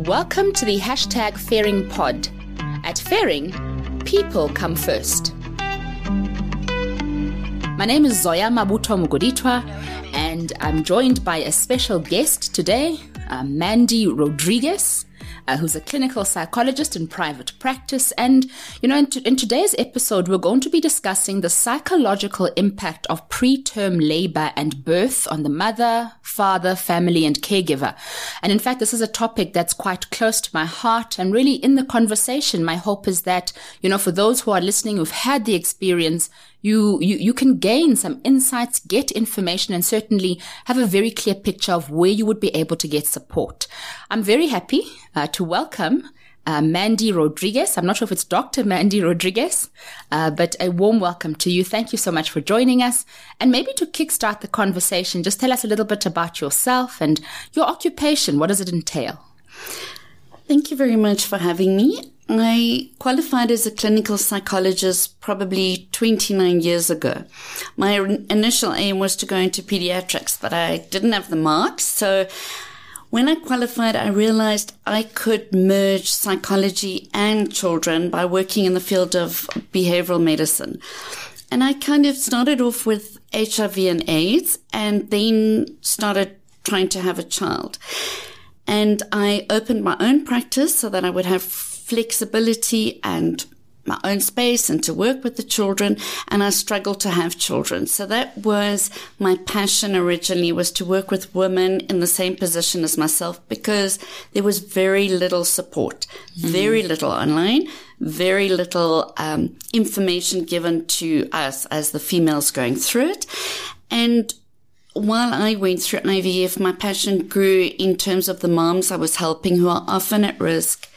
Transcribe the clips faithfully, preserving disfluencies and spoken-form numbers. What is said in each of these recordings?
Welcome to the hashtag Fairing Pod. At Fairing, people come first. My name is Zoya Mabuto Mugoditwa, and I'm joined by a special guest today, uh, Mandy Rodriguez, uh, who's a clinical psychologist in private practice. And, you know, in, t- in today's episode, we're going to be discussing the psychological impact of preterm labor and birth on the mother, father, family, and caregiver. And in fact, this is a topic that's quite close to my heart. And really, in the conversation, my hope is that, you know, for those who are listening who've had the experience, You, you, you can gain some insights, get information, and certainly have a very clear picture of where you would be able to get support. I'm very happy uh, to welcome uh, Mandy Rodriguez. I'm not sure if it's Doctor Mandy Rodriguez, uh, but a warm welcome to you. Thank you so much for joining us. And maybe to kickstart the conversation, just tell us a little bit about yourself and your occupation. What does it entail? Thank you very much for having me. I qualified as a clinical psychologist probably twenty-nine years ago. My initial aim was to go into pediatrics, but I didn't have the marks. So when I qualified, I realized I could merge psychology and children by working in the field of behavioral medicine. And I kind of started off with H I V and AIDS and then started trying to have a child. And I opened my own practice so that I would have flexibility and my own space and to work with the children. And I struggled to have children. So that was my passion originally, was to work with women in the same position as myself, because there was very little support, mm. very little online, very little um, information given to us as the females going through it. And while I went through I V F, my passion grew in terms of the moms I was helping, who are often at risk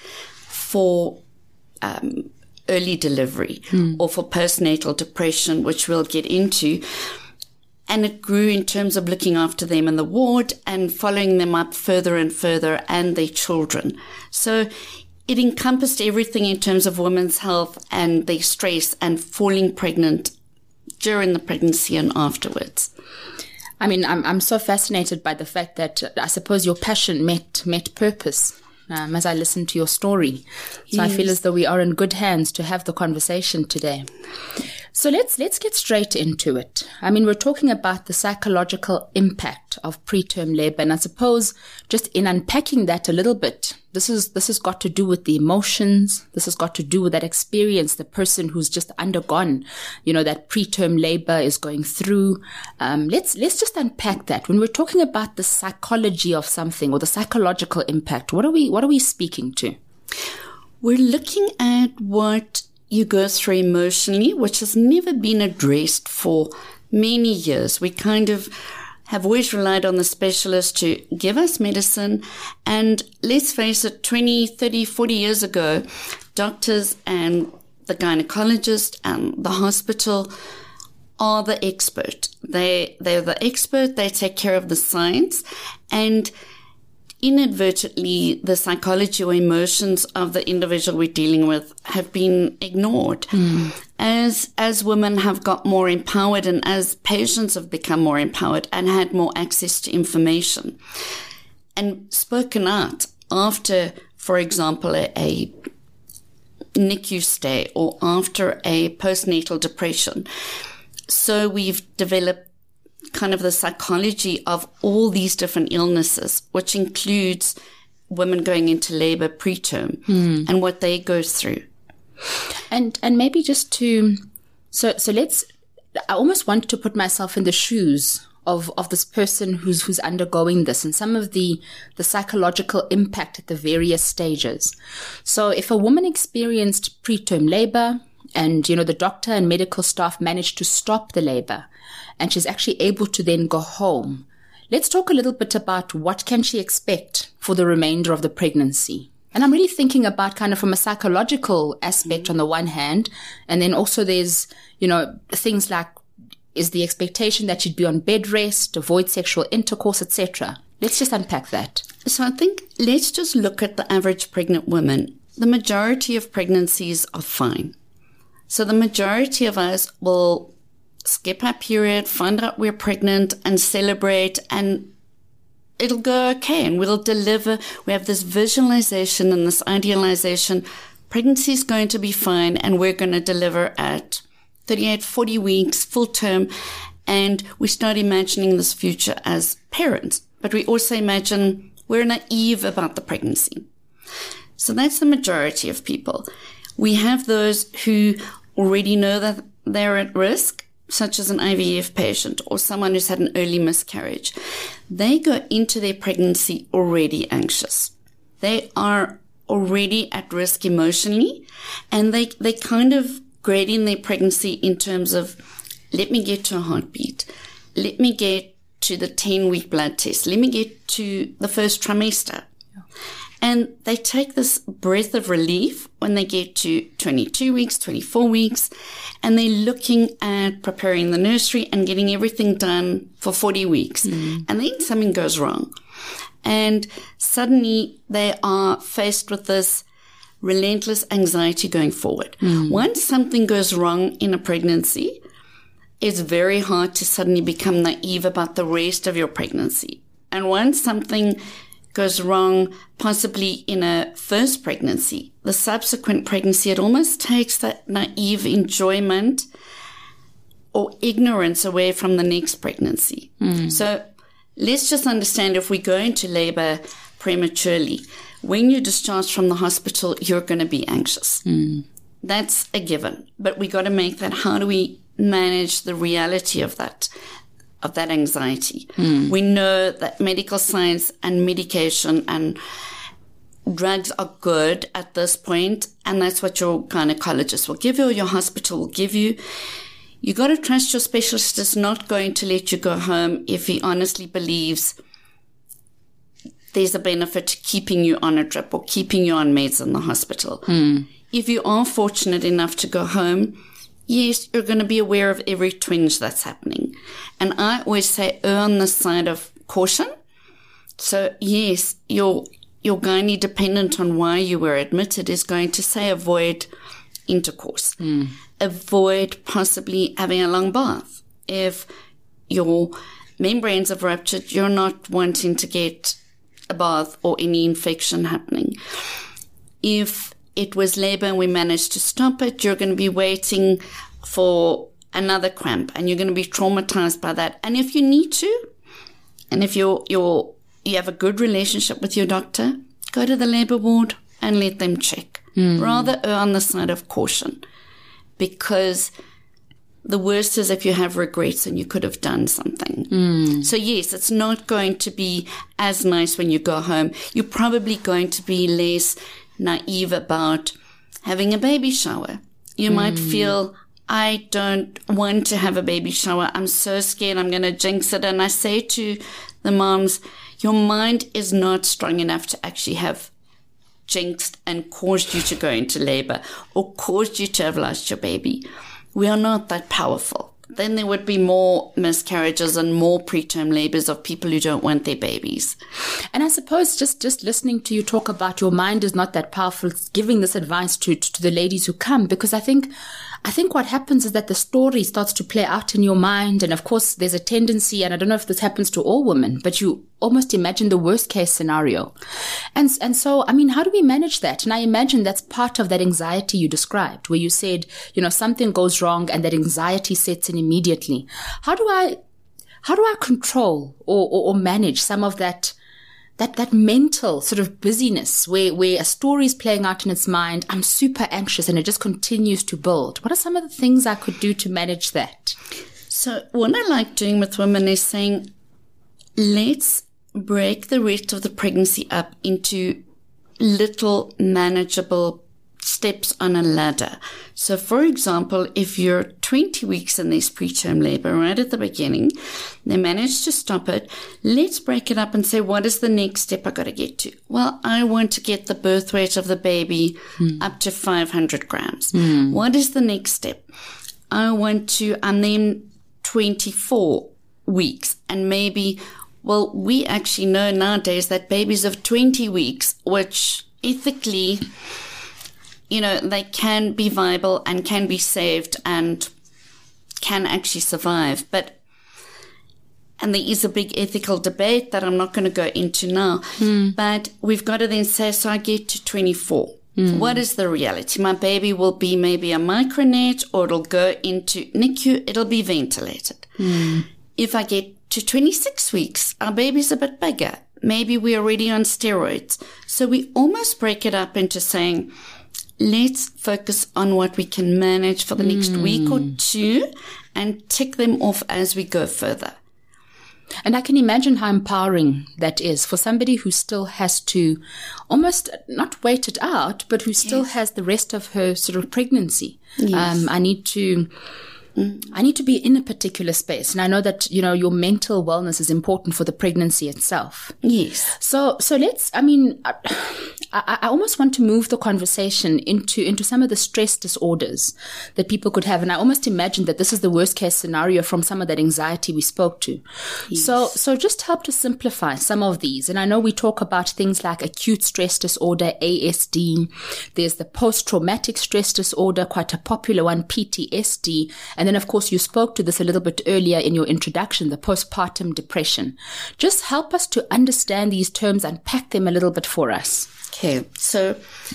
for um, early delivery mm. or for postnatal depression, which we'll get into. And it grew in terms of looking after them in the ward and following them up further and further, and their children. So it encompassed everything in terms of women's health and their stress and falling pregnant during the pregnancy and afterwards. I mean, I'm I'm so fascinated by the fact that uh, I suppose your passion met met purpose um, as I listen to your story. So yes. I feel as though we are in good hands to have the conversation today. So let's let's get straight into it. I mean, we're talking about the psychological impact of preterm labor, and I suppose just in unpacking that a little bit, this is this has got to do with the emotions. This has got to do with that experience the person who's just undergone, you know, that preterm labor is going through. Um, let's let's just unpack that. When we're talking about the psychology of something or the psychological impact, what are we what are we speaking to? We're looking at what you go through emotionally, which has never been addressed for many years. We kind of have always relied on the specialist to give us medicine. And let's face it, twenty, thirty, forty years ago, doctors and the gynecologist and the hospital are the expert. They, they're the expert. They take care of the science. And inadvertently, the psychology or emotions of the individual we're dealing with have been ignored. Mm. As as women have got more empowered and as patients have become more empowered and had more access to information and spoken out after, for example, a, a N I C U stay or after a postnatal depression. So we've developed kind of the psychology of all these different illnesses, which includes women going into labor preterm mm. and what they go through. And and maybe just to, so so let's, I almost want to put myself in the shoes of, of this person who's who's undergoing this and some of the, the psychological impact at the various stages. So if a woman experienced preterm labor and, you know, the doctor and medical staff managed to stop the labor, and she's actually able to then go home, let's talk a little bit about what can she expect for the remainder of the pregnancy. And I'm really thinking about kind of from a psychological aspect mm-hmm. on the one hand, and then also there's, you know, things like, is the expectation that she'd be on bed rest, avoid sexual intercourse, et cetera. Let's just unpack that. So I think let's just look at the average pregnant woman. The majority of pregnancies are fine. So the majority of us will skip our period, find out we're pregnant and celebrate and it'll go okay and we'll deliver. We have this visualization and this idealization. Pregnancy is going to be fine and we're going to deliver at thirty-eight, forty weeks, full term. And we start imagining this future as parents. But we also imagine we're naive about the pregnancy. So that's the majority of people. We have those who already know that they're at risk, such as an I V F patient or someone who's had an early miscarriage. They go into their pregnancy already anxious. They are already at risk emotionally, and they, they kind of grade in their pregnancy in terms of, let me get to a heartbeat. Let me get to the ten-week blood test. Let me get to the first trimester. Yeah. And they take this breath of relief when they get to twenty-two weeks, twenty-four weeks, and they're looking at preparing the nursery and getting everything done for forty weeks. Mm. And then something goes wrong. And suddenly they are faced with this relentless anxiety going forward. Mm. Once something goes wrong in a pregnancy, it's very hard to suddenly become naive about the rest of your pregnancy. And once something goes wrong, possibly in a first pregnancy, the subsequent pregnancy, it almost takes that naive enjoyment or ignorance away from the next pregnancy. Mm. So let's just understand, if we go into labor prematurely, when you discharge from the hospital, you're going to be anxious. Mm. That's a given. But we got to make that, how do we manage the reality of that, of that anxiety? Mm. We know that medical science and medication and drugs are good at this point, and that's what your gynecologist will give you, or your hospital will give you. You got to trust your specialist is not going to let you go home if he honestly believes there's a benefit to keeping you on a drip or keeping you on meds in the hospital. Mm. If you are fortunate enough to go home, yes, you're going to be aware of every twinge that's happening. And I always say, err on the side of caution. So yes, your, your gynae, dependent on why you were admitted, is going to say avoid intercourse. Mm. Avoid possibly having a long bath. If your membranes have ruptured, you're not wanting to get a bath or any infection happening. If it was labor and we managed to stop it, you're going to be waiting for another cramp and you're going to be traumatized by that. And if you need to, and if you're, you're, you have a good relationship with your doctor, go to the labor ward and let them check. Mm. Rather err on the side of caution, because the worst is if you have regrets and you could have done something. Mm. So yes, it's not going to be as nice when you go home. You're probably going to be less naive about having a baby shower. You mm. might feel, I don't want to have a baby shower. I'm so scared I'm going to jinx it. And I say to the moms, your mind is not strong enough to actually have jinxed and caused you to go into labor or caused you to have lost your baby. We are not that powerful. Then there would be more miscarriages and more preterm labors of people who don't want their babies. And I suppose just, just listening to you talk about your mind is not that powerful, giving this advice to, to, to the ladies who come, because I think, I think what happens is that the story starts to play out in your mind. And of course, there's a tendency, and I don't know if this happens to all women, but you almost imagine the worst case scenario. And, and so, I mean, how do we manage that? And I imagine that's part of that anxiety you described, where you said, you know, something goes wrong and that anxiety sets in immediately. How do I, how do I control or, or, or manage some of that, that, that mental sort of busyness where, where a story is playing out in its mind? I'm super anxious and it just continues to build. What are some of the things I could do to manage that? So what I like doing with women is saying, let's break the rest of the pregnancy up into little manageable steps on a ladder. So, for example, if you're twenty weeks in this preterm labor right at the beginning, they manage to stop it, let's break it up and say, what is the next step I got to get to? Well, I want to get the birth weight of the baby mm. up to five hundred grams. Mm. What is the next step? I want to, I'm then twenty-four weeks, and maybe, well, we actually know nowadays that babies of twenty weeks, which ethically, you know, they can be viable and can be saved and can actually survive. But And there is a big ethical debate that I'm not going to go into now. Mm. But we've got to then say, so I get to twenty-four. Mm. What is the reality? My baby will be maybe a micronet, or it'll go into N I C U. It'll be ventilated. Mm. If I get to twenty-six weeks, our baby's a bit bigger. Maybe we're already on steroids. So we almost break it up into saying, let's focus on what we can manage for the mm. next week or two and tick them off as we go further. And I can imagine how empowering that is for somebody who still has to almost not wait it out, but who still yes. has the rest of her sort of pregnancy. Yes. Um, I need to, mm. I need to be in a particular space. And I know that, you know, your mental wellness is important for the pregnancy itself. Yes. So, so let's, I mean, I, I, I almost want to move the conversation into, into some of the stress disorders that people could have. And I almost imagine that this is the worst case scenario from some of that anxiety we spoke to. Yes. So, so just help to simplify some of these. And I know we talk about things like acute stress disorder, A S D. There's the post-traumatic stress disorder, quite a popular one, P T S D. And then, of course, you spoke to this a little bit earlier in your introduction, the postpartum depression. Just help us to understand these terms, unpack them a little bit for us. Okay, so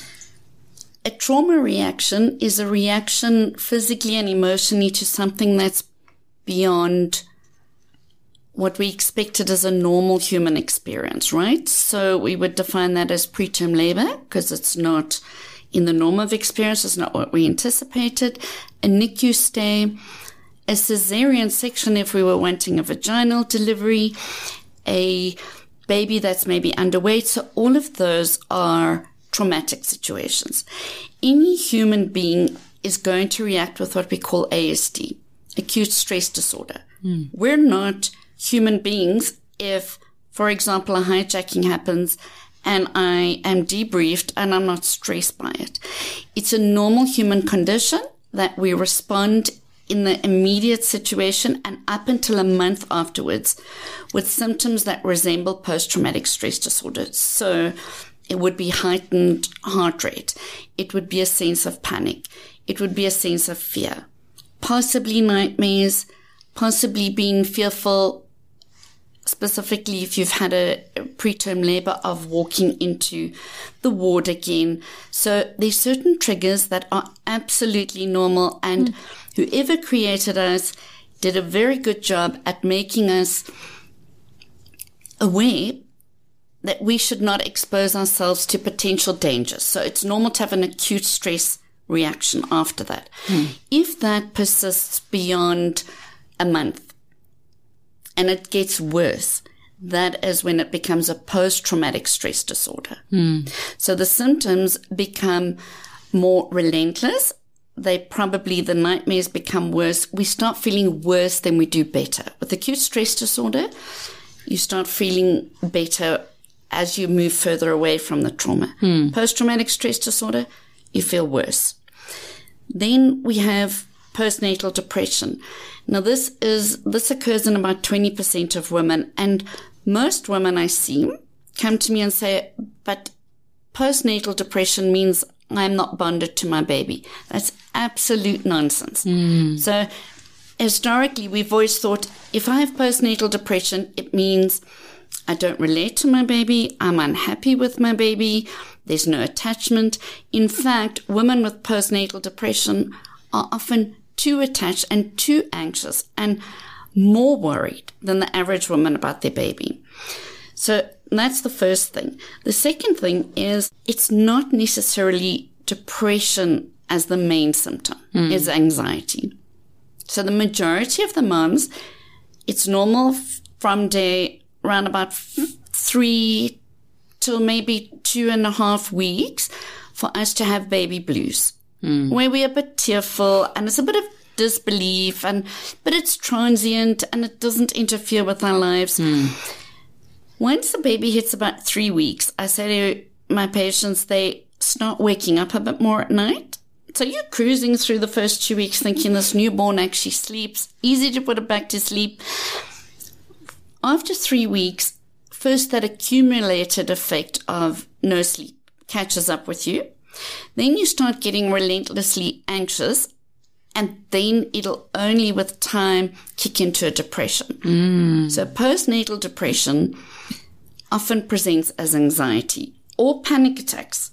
a trauma reaction is a reaction physically and emotionally to something that's beyond what we expected as a normal human experience, right? So we would define that as preterm labor because it's not in the norm of experience, it's not what we anticipated. A N I C U stay, a cesarean section if we were wanting a vaginal delivery, a baby that's maybe underweight. So all of those are traumatic situations. Any human being is going to react with what we call A S D, acute stress disorder. Mm. We're not human beings if, for example, a hijacking happens and I am debriefed and I'm not stressed by it. It's a normal human condition that we respond in the immediate situation and up until a month afterwards with symptoms that resemble post-traumatic stress disorder. So it would be heightened heart rate. It would be a sense of panic. It would be a sense of fear, possibly nightmares, possibly being fearful, specifically if you've had a preterm labor, of walking into the ward again. So there's certain triggers that are absolutely normal, and mm. whoever created us did a very good job at making us aware that we should not expose ourselves to potential dangers. So it's normal to have an acute stress reaction after that. Mm. If that persists beyond a month and it gets worse, that is when it becomes a post-traumatic stress disorder. Mm. So the symptoms become more relentless. They probably, the nightmares become worse. We start feeling worse than we do better. With acute stress disorder, you start feeling better as you move further away from the trauma. Hmm. Post-traumatic stress disorder, you feel worse. Then we have postnatal depression. Now this is, this occurs in about twenty percent of women, and most women I see come to me and say, but postnatal depression means I'm not bonded to my baby. That's absolute nonsense. Hmm. So historically, we've always thought if I have postnatal depression, it means I don't relate to my baby. I'm unhappy with my baby. There's no attachment. In fact, women with postnatal depression are often too attached and too anxious and more worried than the average woman about their baby. So that's the first thing. The second thing is it's not necessarily depression as the main symptom. Mm. It's anxiety. So the majority of the moms, it's normal from day around about three till maybe two and a half weeks for us to have baby blues, mm. where we're a bit tearful and it's a bit of disbelief, and but it's transient and it doesn't interfere with our lives. Mm. Once the baby hits about three weeks, I say to my patients, they start waking up a bit more at night. So you're cruising through the first two weeks thinking this newborn actually sleeps, easy to put it back to sleep. After three weeks, first that accumulated effect of no sleep catches up with you. Then you start getting relentlessly anxious and then it'll only with time kick into a depression. Mm. So postnatal depression often presents as anxiety or panic attacks.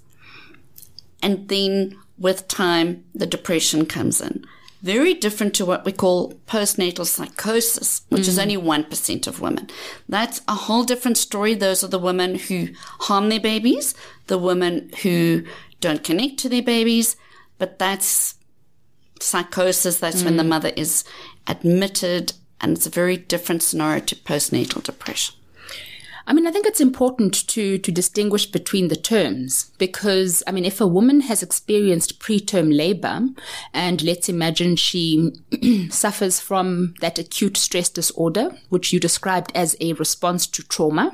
And then with time, the depression comes in. Very different to what we call postnatal psychosis, which mm. is only one percent of women. That's a whole different story. Those are the women who harm their babies, the women who don't connect to their babies, but that's psychosis. That's mm. when the mother is admitted, and it's a very different scenario to postnatal depression. I mean, I think it's important to, to distinguish between the terms because, I mean, if a woman has experienced preterm labor and let's imagine she suffers from that acute stress disorder, which you described as a response to trauma,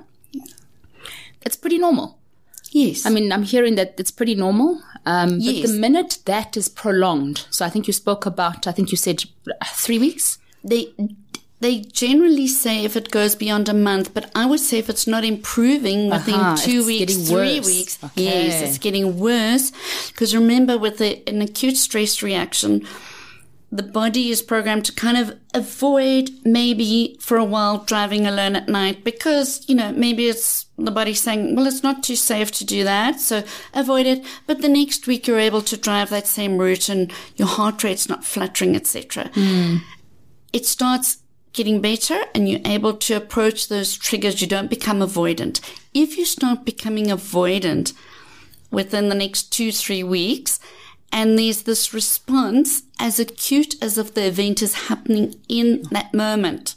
it's pretty normal. Yes. I mean, I'm hearing that it's pretty normal. Um, yes. But the minute that is prolonged, so I think you spoke about, I think you said three weeks? They... They generally say if it goes beyond a month, but I would say if it's not improving within uh-huh, two weeks, three worse. weeks, okay. yes, it's getting worse. Because remember, with a, an acute stress reaction, the body is programmed to kind of avoid maybe for a while driving alone at night because, you know, maybe it's the body saying, well, it's not too safe to do that, so avoid it. But the next week you're able to drive that same route and your heart rate's not fluttering, et cetera. Mm. It starts getting better and you're able to approach those triggers. You don't become avoidant. If you start becoming avoidant within the next two, three weeks, and there's this response as acute as if the event is happening in that moment,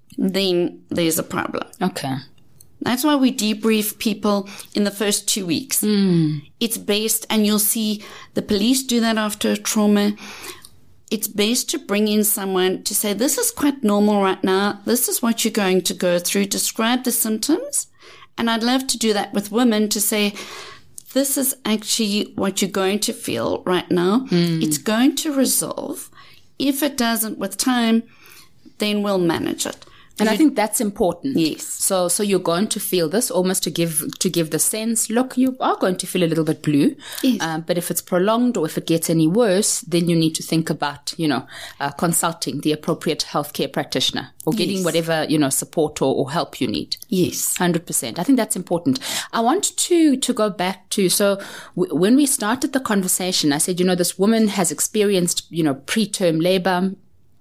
then there's a problem. Okay. That's why we debrief people in the first two weeks. Mm. It's based, and you'll see the police do that after a trauma. It's best to bring in someone to say, this is quite normal right now. This is what you're going to go through. Describe the symptoms. And I'd love to do that with women to say, this is actually what you're going to feel right now. Mm. It's going to resolve. If it doesn't with time, then we'll manage it. And I think that's important. Yes. So, so you're going to feel this almost to give, to give the sense, look, you are going to feel a little bit blue. Yes. Uh, but if it's prolonged or if it gets any worse, then you need to think about, you know, uh, consulting the appropriate healthcare practitioner or getting yes. whatever, you know, support or, or help you need. Yes. one hundred percent. I think that's important. I want to, to go back to, so w- when we started the conversation, I said, you know, this woman has experienced, you know, preterm labor.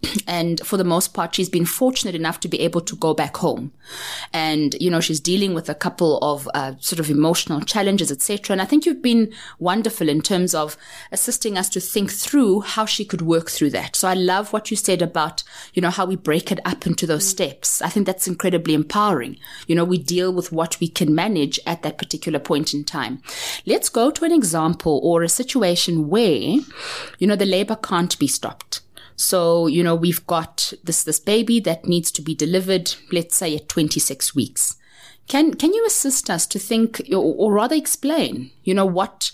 And for the most part, she's been fortunate enough to be able to go back home. And, you know, she's dealing with a couple of uh, sort of emotional challenges, et cetera. And I think you've been wonderful in terms of assisting us to think through how she could work through that. So I love what you said about, you know, how we break it up into those steps. I think that's incredibly empowering. You know, we deal with what we can manage at that particular point in time. Let's go to an example or a situation where, you know, the labor can't be stopped. So, you know, we've got this, this baby that needs to be delivered, let's say at twenty-six weeks. Can, can you assist us to think, or, or rather explain, you know, what,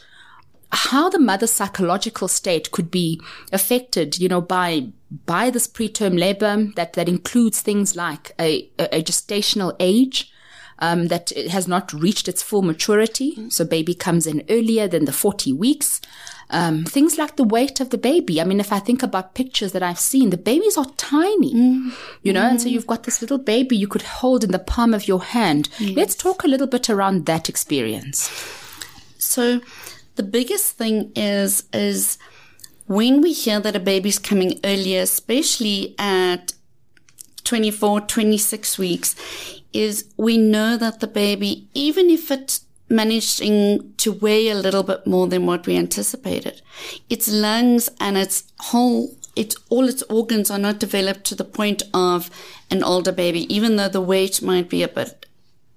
how the mother's psychological state could be affected, you know, by, by this preterm labor that, that includes things like a, a, a gestational age, um, that it has not reached its full maturity. So baby comes in earlier than the forty weeks. Um, things like the weight of the baby. I mean, if I think about pictures that I've seen, the babies are tiny, mm. you know, mm. and so you've got this little baby you could hold in the palm of your hand. Yes. Let's talk a little bit around that experience. So the biggest thing is, is when we hear that a baby's coming earlier, especially at twenty-four, twenty-six weeks, is we know that the baby, even if it's managing to weigh a little bit more than what we anticipated, its lungs and its whole, its all its organs are not developed to the point of an older baby, even though the weight might be a bit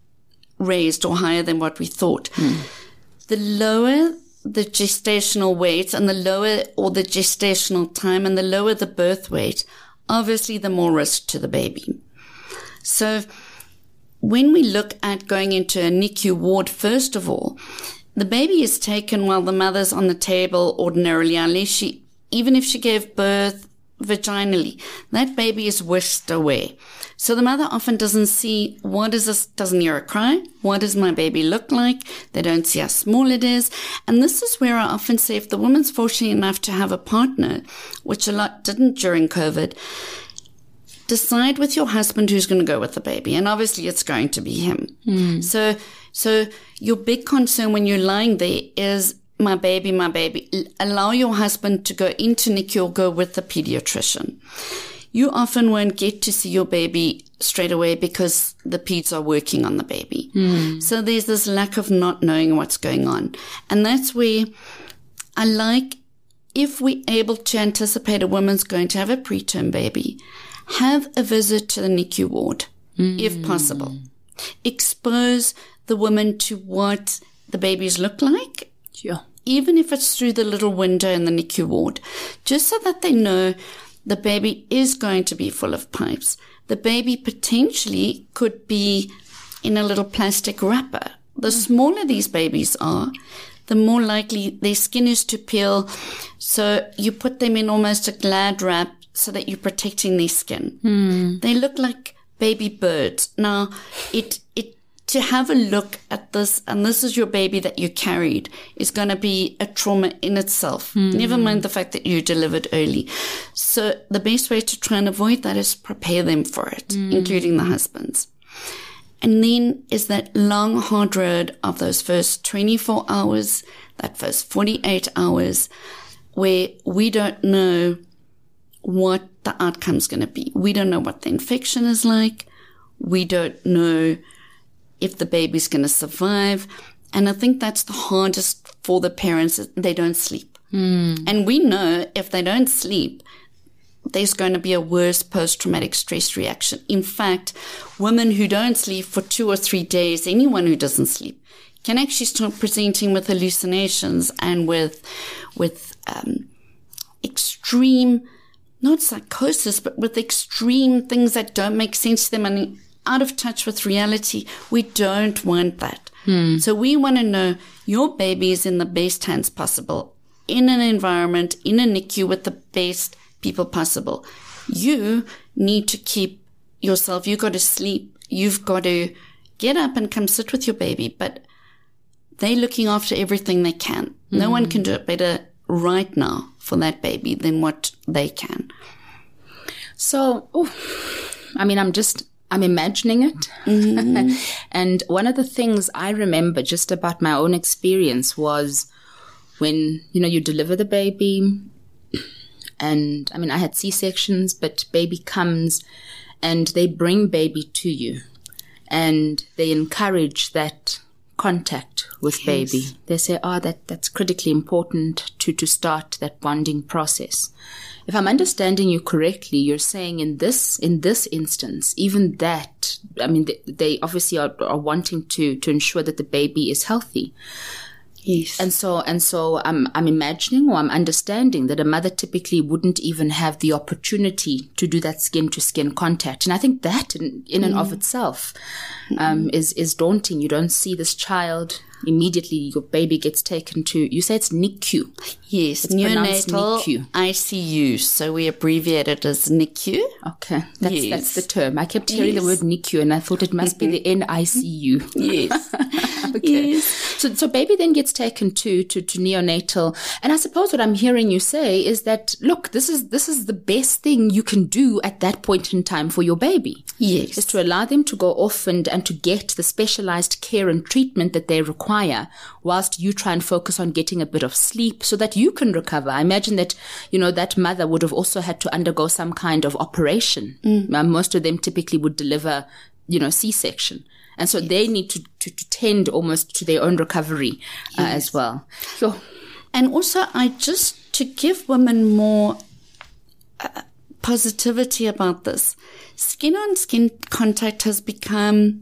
raised or higher than what we thought. Mm. The lower the gestational weight and the lower or the gestational time and the lower the birth weight, obviously the more risk to the baby. So when we look at going into a N I C U ward, first of all, the baby is taken while the mother's on the table ordinarily, unless she, even if she gave birth vaginally, that baby is whisked away. So the mother often doesn't see what is this, doesn't hear a cry. What does my baby look like? They don't see how small it is. And this is where I often say if the woman's fortunate enough to have a partner, which a lot didn't during COVID, decide with your husband who's going to go with the baby. And obviously it's going to be him. Mm. So, so your big concern when you're lying there is my baby, my baby. Allow your husband to go into N I C U or go with the pediatrician. You often won't get to see your baby straight away because the peds are working on the baby. Mm. So there's this lack of not knowing what's going on. And that's where I like, if we're able to anticipate a woman's going to have a preterm baby, have a visit to the N I C U ward, mm. if possible. Expose the woman to what the babies look like. Sure. Even if it's through the little window in the N I C U ward, just so that they know the baby is going to be full of pipes. The baby potentially could be in a little plastic wrapper. The smaller these babies are, the more likely their skin is to peel. So you put them in almost a Glad wrap so that you're protecting their skin. Mm. They look like baby birds. Now, it, it, to have a look at this, and this is your baby that you carried, is going to be a trauma in itself. Mm. Never mind the fact that you delivered early. So the best way to try and avoid that is prepare them for it, mm. including the husbands. And then is that long, hard road of those first twenty-four hours, that first forty-eight hours, where we don't know what the outcome's going to be. We don't know what the infection is like. We don't know if the baby's going to survive. And I think that's the hardest for the parents. They don't sleep. Mm. And we know if they don't sleep, there's going to be a worse post-traumatic stress reaction. In fact, women who don't sleep for two or three days, anyone who doesn't sleep, can actually start presenting with hallucinations and with, with, um, extreme, not psychosis, but with extreme things that don't make sense to them and out of touch with reality. We don't want that. Hmm. So we want to know your baby is in the best hands possible, in an environment, in a N I C U with the best people possible. You need to keep yourself, you've got to sleep, you've got to get up and come sit with your baby, but they're looking after everything they can. Mm. No one can do it better right now for that baby than what they can. So, oh, I mean, I'm just, I'm imagining it. Mm-hmm. And one of the things I remember just about my own experience was when, you know, you deliver the baby, and I mean, I had C-sections, but baby comes and they bring baby to you and they encourage that contact with yes. baby. They say, oh, that, that's critically important to, to start that bonding process. If I'm understanding you correctly, you're saying in this, in this instance, even that, I mean, they, they obviously are, are wanting to, to ensure that the baby is healthy. Yes. And so, and so I'm, I'm imagining or I'm understanding that a mother typically wouldn't even have the opportunity to do that skin to skin contact. And I think that in, in mm. and of itself, um, mm. is, is daunting. You don't see this child immediately. Your baby gets taken to, you say it's N I C U. Yes. It's neonatal N I C U. I C U. So we abbreviate it as N I C U. Okay. That's, yes. that's the term. I kept hearing yes. the word N I C U and I thought it must mm-hmm. be the N I C U. Yes. Okay. Yes. So, so baby then gets taken to, to, to neonatal. And I suppose what I'm hearing you say is that, look, this is, this is the best thing you can do at that point in time for your baby. Yes. Is to allow them to go off and, and to get the specialized care and treatment that they require whilst you try and focus on getting a bit of sleep so that you can recover. I imagine that, you know, that mother would have also had to undergo some kind of operation. Mm. Uh, most of them typically would deliver, you know, C-section. And so yes. they need to, to, to tend almost to their own recovery uh, yes. as well. So, and also, I just, to give women more uh, positivity about this, skin on skin contact has become,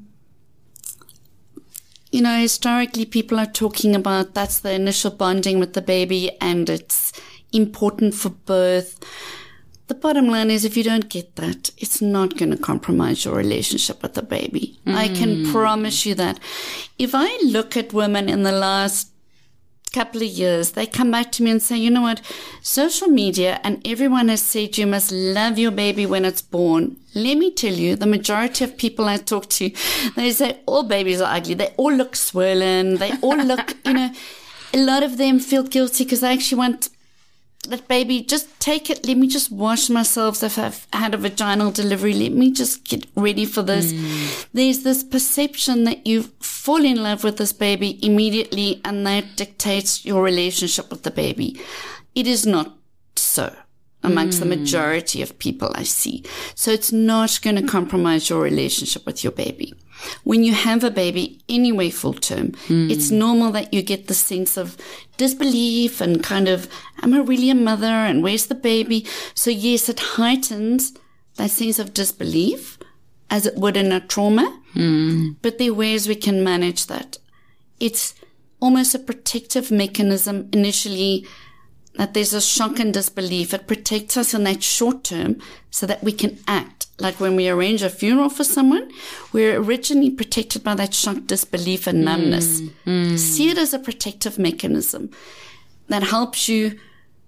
you know, historically people are talking about that's the initial bonding with the baby and it's important for birth. The bottom line is if you don't get that, it's not going to compromise your relationship with the baby. Mm. I can promise you that. If I look at women in the last couple of years, they come back to me and say, you know what, social media and everyone has said you must love your baby when it's born. Let me tell you, the majority of people I talk to, they say all babies are ugly. They all look swollen. They all look, you know, a lot of them feel guilty because they actually want that baby, just take it. Let me just wash myself if I've had a vaginal delivery. Let me just get ready for this. Mm. There's this perception that you fall in love with this baby immediately and that dictates your relationship with the baby. It is not so amongst mm. the majority of people I see. So it's not going to compromise your relationship with your baby. When you have a baby anyway full term, mm. it's normal that you get the sense of disbelief and kind of, am I really a mother and where's the baby? So yes, it heightens that sense of disbelief as it would in a trauma, mm. but there are ways we can manage that. It's almost a protective mechanism initially, that there's a shock and disbelief. It protects us in that short term so that we can act. Like when we arrange a funeral for someone, we're originally protected by that shock, disbelief, and numbness. Mm, mm. See it as a protective mechanism that helps you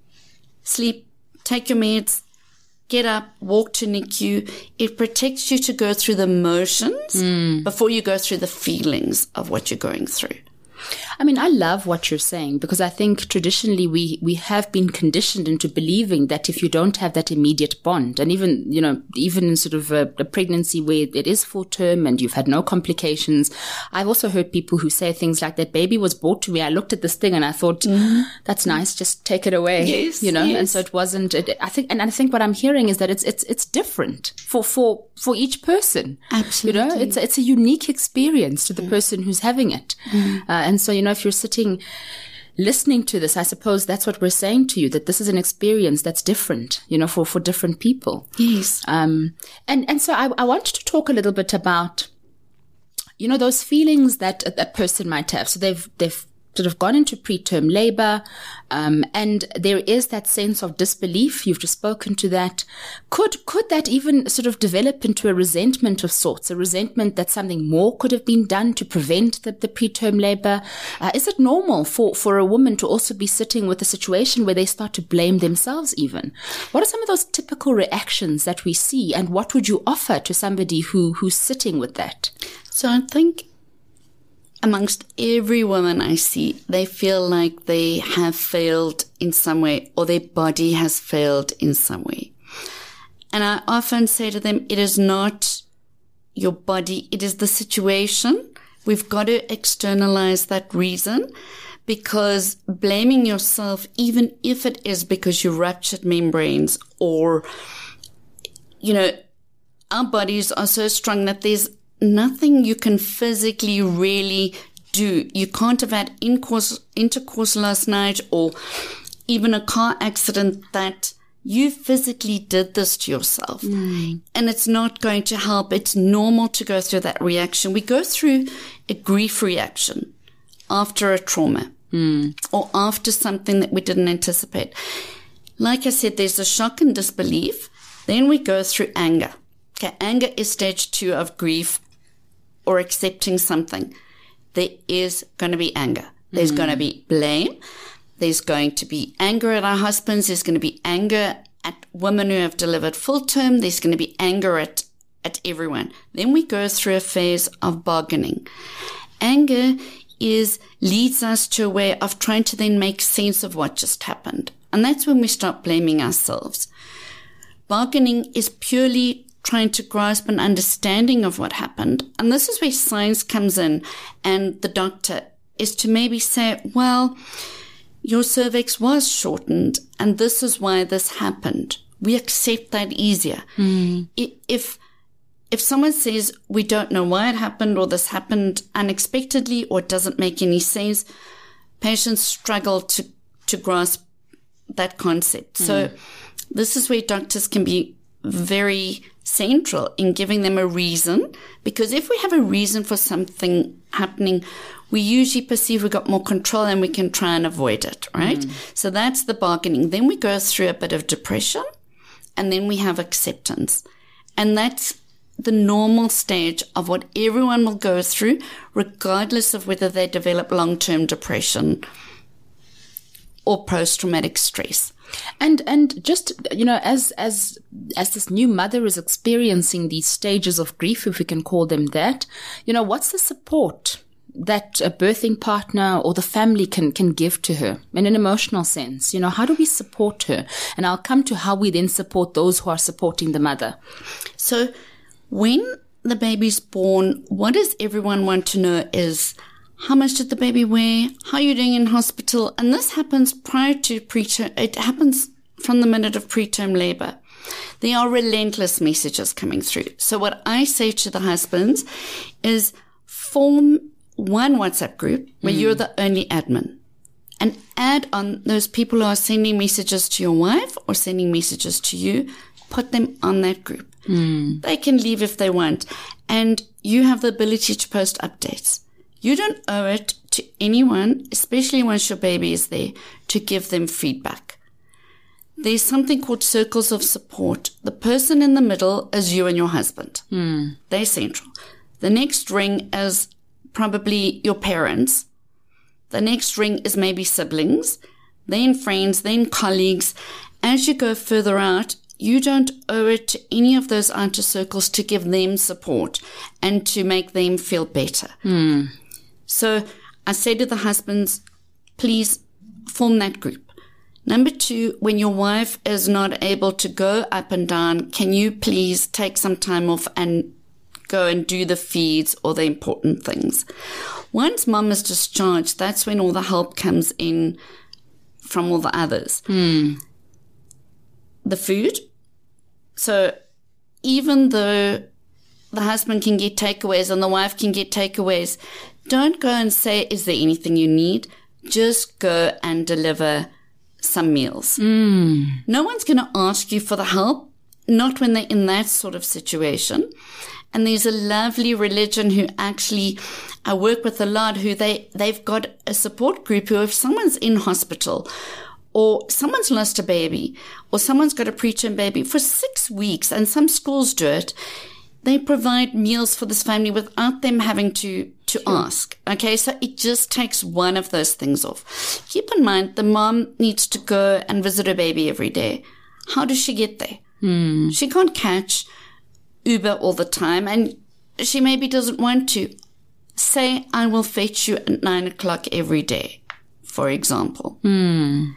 sleep, take your meds, get up, walk to N I C U. It protects you to go through the motions mm. before you go through the feelings of what you're going through. I mean, I love what you're saying because I think traditionally we, we have been conditioned into believing that if you don't have that immediate bond, and even, you know, even in sort of a, a pregnancy where it is full term and you've had no complications, I've also heard people who say things like, that baby was brought to me. I looked at this thing and I thought, mm-hmm. that's nice. Just take it away. Yes, you know, yes. and so it wasn't, it, I think, and I think what I'm hearing is that it's, it's, it's different for, for, for each person. Absolutely. You know, it's, it's a unique experience to the mm. person who's having it. Mm. Uh, and so, you know, if you're sitting listening to this, I suppose that's what we're saying to you, that this is an experience that's different, you know, for, for different people. Yes. Um, and, and so I, I wanted to talk a little bit about, you know, those feelings that a, a person might have. So they've, they've sort of gone into preterm labor, um, and there is that sense of disbelief. You've just spoken to that. Could, could that even sort of develop into a resentment of sorts, a resentment that something more could have been done to prevent the, the preterm labor? Uh, is it normal for, for a woman to also be sitting with a situation where they start to blame themselves even? What are some of those typical reactions that we see, and what would you offer to somebody who, who's sitting with that? So I think amongst every woman I see, they feel like they have failed in some way, or their body has failed in some way. And I often say to them, it is not your body, it is the situation. We've got to externalize that reason, because blaming yourself, even if it is because you ruptured membranes, or, you know, our bodies are so strong that there's nothing you can physically really do. You can't have had intercourse, intercourse last night, or even a car accident that you physically did this to yourself. Mm. And it's not going to help. It's normal to go through that reaction. We go through a grief reaction after a trauma mm. or after something that we didn't anticipate. Like I said, there's a shock and disbelief. Then we go through anger. Okay, anger is stage two of grief, or accepting something. There is going to be anger. There's mm. going to be blame. There's going to be anger at our husbands. There's going to be anger at women who have delivered full term. There's going to be anger at, at everyone. Then we go through a phase of bargaining. Anger is, leads us to a way of trying to then make sense of what just happened. And that's when we start blaming ourselves. Bargaining is purely trying to grasp an understanding of what happened. And this is where science comes in, and the doctor is to maybe say, well, your cervix was shortened and this is why this happened. We accept that easier. Mm. If, if someone says we don't know why it happened, or this happened unexpectedly, or it doesn't make any sense, patients struggle to, to grasp that concept. Mm. So this is where doctors can be very central in giving them a reason, because if we have a reason for something happening, we usually perceive we've got more control and we can try and avoid it, right? Mm. So that's the bargaining. Then we go through a bit of depression, and then we have acceptance. And that's the normal stage of what everyone will go through, regardless of whether they develop long-term depression or post-traumatic stress. And and just, you know, as as as this new mother is experiencing these stages of grief, if we can call them that, you know, what's the support that a birthing partner or the family can can give to her in an emotional sense? You know, how do we support her? And I'll come to how we then support those who are supporting the mother. So when the baby's born, what does everyone want to know is, how much did the baby weigh? How are you doing in hospital? And this happens prior to preterm. It happens from the minute of preterm labor. There are relentless messages coming through. So what I say to the husbands is, form one WhatsApp group where mm. you're the only admin, and add on those people who are sending messages to your wife or sending messages to you. Put them on that group. Mm. They can leave if they want. And you have the ability to post updates. You don't owe it to anyone, especially once your baby is there, to give them feedback. There's something called circles of support. The person in the middle is you and your husband. Mm. They're central. The next ring is probably your parents. The next ring is maybe siblings, then friends, then colleagues. As you go further out, you don't owe it to any of those outer circles to give them support and to make them feel better. Mm. So I say to the husbands, please form that group. Number two, when your wife is not able to go up and down, can you please take some time off and go and do the feeds or the important things? Once mom is discharged, that's when all the help comes in from all the others. Mm. The food. So even though the husband can get takeaways and the wife can get takeaways, don't go and say, is there anything you need? Just go and deliver some meals. Mm. No one's going to ask you for the help, not when they're in that sort of situation. And there's a lovely religion who actually I work with a lot, who they, they've got a support group who, if someone's in hospital or someone's lost a baby or someone's got a preterm baby for six weeks, and some schools do it, they provide meals for this family without them having to, to sure. ask. Okay, so it just takes one of those things off. Keep in mind, the mom needs to go and visit her baby every day. How does she get there? Hmm. She can't catch Uber all the time, and she maybe doesn't want to. Say, I will fetch you at nine o'clock every day, for example. Hmm.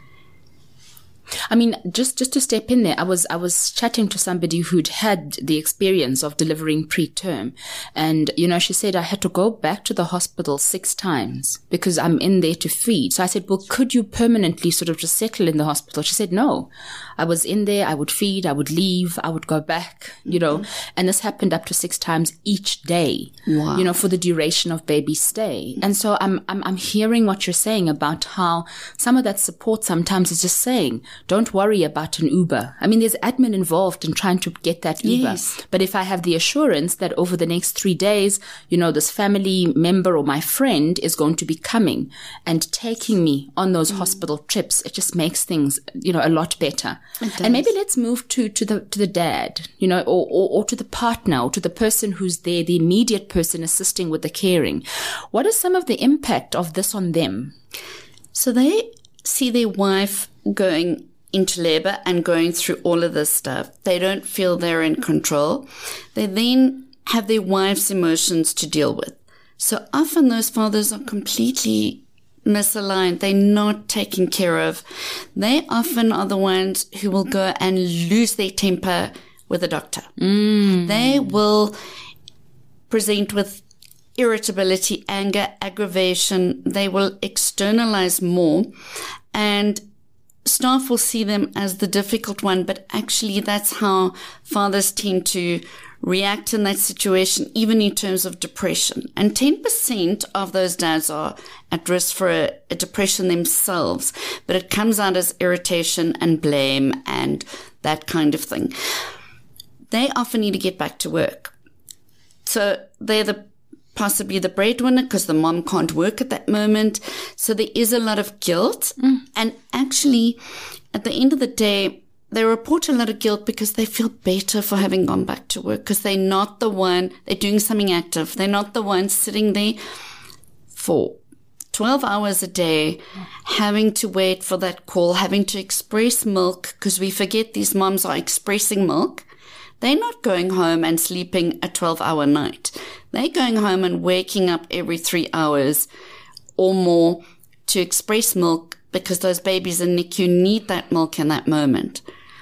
I mean, just, just to step in there, I was, I was chatting to somebody who'd had the experience of delivering preterm. And, you know, she said, I had to go back to the hospital six times because I'm in there to feed. So I said, well, could you permanently sort of just settle in the hospital? She said, no, I was in there. I would feed, I would leave, I would go back, you know, mm-hmm. and this happened up to six times each day, wow. you know, for the duration of baby's stay. And so I'm, I'm, I'm hearing what you're saying about how some of that support sometimes is just saying, don't worry about an Uber. I mean, there's admin involved in trying to get that Uber. Yes. But if I have the assurance that over the next three days, you know, this family member or my friend is going to be coming and taking me on those mm. hospital trips, it just makes things, you know, a lot better. And maybe let's move to, to the, to the dad, you know, or, or, or to the partner or to the person who's there, the immediate person assisting with the caring. What is some of the impact of this on them? So they see their wife going into labor and going through all of this stuff. They don't feel they're in control. They then have their wife's emotions to deal with. So often those fathers are completely misaligned. They're not taken care of. They often are the ones who will go and lose their temper with a doctor. Mm. They will present with irritability, anger, aggravation. They will externalize more, and staff will see them as the difficult one, but actually that's how fathers tend to react in that situation, even in terms of depression. And ten percent of those dads are at risk for a, a depression themselves, but it comes out as irritation and blame and that kind of thing. They often need to get back to work. So they're the possibly the breadwinner because the mom can't work at that moment. So there is a lot of guilt. Mm. And actually, at the end of the day, they report a lot of guilt because they feel better for having gone back to work because they're not the one, they're doing something active. They're not the one sitting there for twelve hours a day, having to wait for that call, having to express milk, because we forget these moms are expressing milk. They're not going home and sleeping a twelve-hour night. They're going home and waking up every three hours or more to express milk, because those babies in N I C U need that milk in that moment.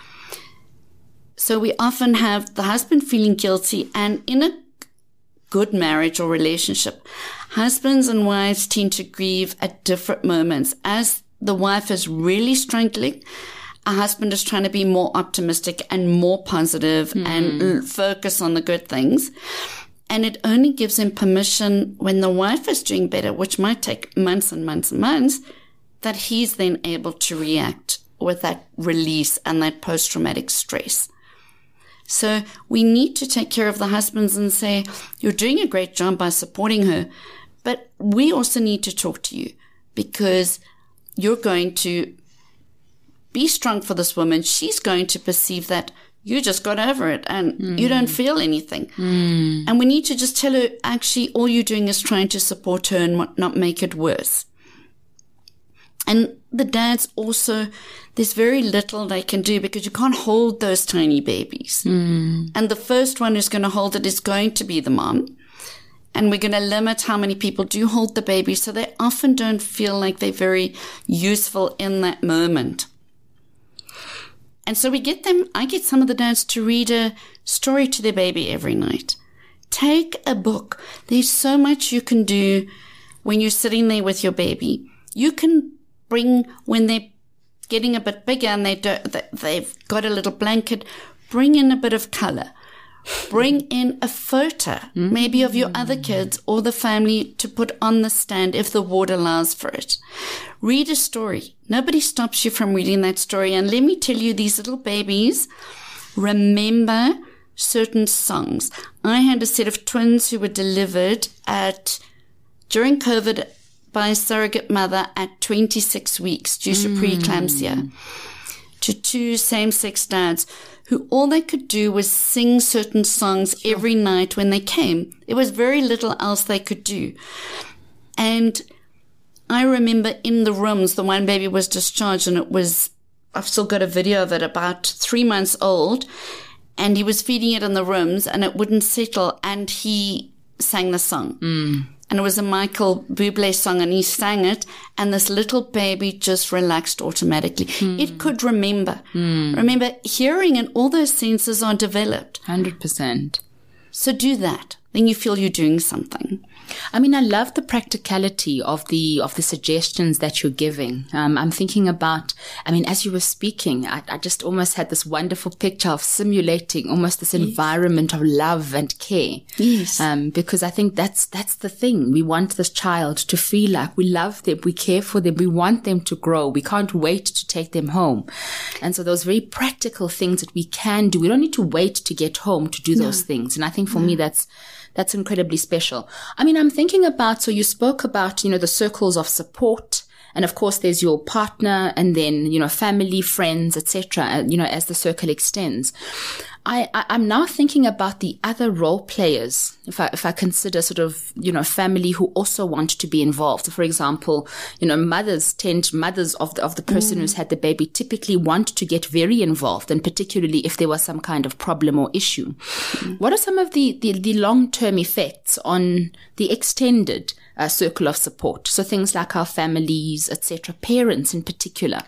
So we often have the husband feeling guilty, and in a good marriage or relationship, husbands and wives tend to grieve at different moments. As the wife is really struggling, a husband is trying to be more optimistic and more positive mm. and focus on the good things. And it only gives him permission when the wife is doing better, which might take months and months and months, that he's then able to react with that release and that post-traumatic stress. So we need to take care of the husbands and say, you're doing a great job by supporting her, but we also need to talk to you, because you're going to be strong for this woman. She's going to perceive that you just got over it and mm. you don't feel anything. Mm. And we need to just tell her, actually, all you're doing is trying to support her and not make it worse. And the dads also, there's very little they can do, because you can't hold those tiny babies. Mm. And the first one who's going to hold it is going to be the mom. And we're going to limit how many people do hold the baby, so they often don't feel like they're very useful in that moment. And so we get them, I get some of the dads to read a story to their baby every night. Take a book. There's so much you can do when you're sitting there with your baby. You can bring, when they're getting a bit bigger and they don't, they've got a little blanket, bring in a bit of color. Bring in a photo, mm-hmm. maybe of your other kids or the family, to put on the stand if the ward allows for it. Read a story. Nobody stops you from reading that story. And let me tell you, these little babies remember certain songs. I had a set of twins who were delivered at during COVID by a surrogate mother at twenty-six weeks due to mm. preeclampsia, to two same-sex dads who all they could do was sing certain songs sure. every night when they came. There was very little else they could do. And I remember in the rooms, the one baby was discharged, and it was, I've still got a video of it, about three months old, and he was feeding it in the rooms and it wouldn't settle, and he sang the song. Mm. And it was a Michael Bublé song, and he sang it, and this little baby just relaxed automatically. Mm. It could remember. Mm. Remember, hearing and all those senses are developed. one hundred percent. So do that. Then you feel you're doing something. I mean, I love the practicality of the of the suggestions that you're giving. Um, I'm thinking about, I mean, as you were speaking, I, I just almost had this wonderful picture of simulating almost this yes. environment of love and care. Yes. Um, because I think that's that's the thing. We want this child to feel like we love them, we care for them, we want them to grow. We can't wait to take them home. And so those very practical things that we can do, we don't need to wait to get home to do no. those things. And I think for no. me, that's That's incredibly special. I mean, I'm thinking about, so you spoke about, you know, the circles of support. And of course, there's your partner and then, you know, family, friends, et cetera, you know, as the circle extends. I, I, I'm now thinking about the other role players, if I, if I consider sort of, you know, family who also want to be involved. So for example, you know, mothers tend, mothers of the, of the person mm. who's had the baby typically want to get very involved, and particularly if there was some kind of problem or issue. Mm. What are some of the, the, the long-term effects on the extended uh, circle of support? So things like our families, et cetera, parents in particular.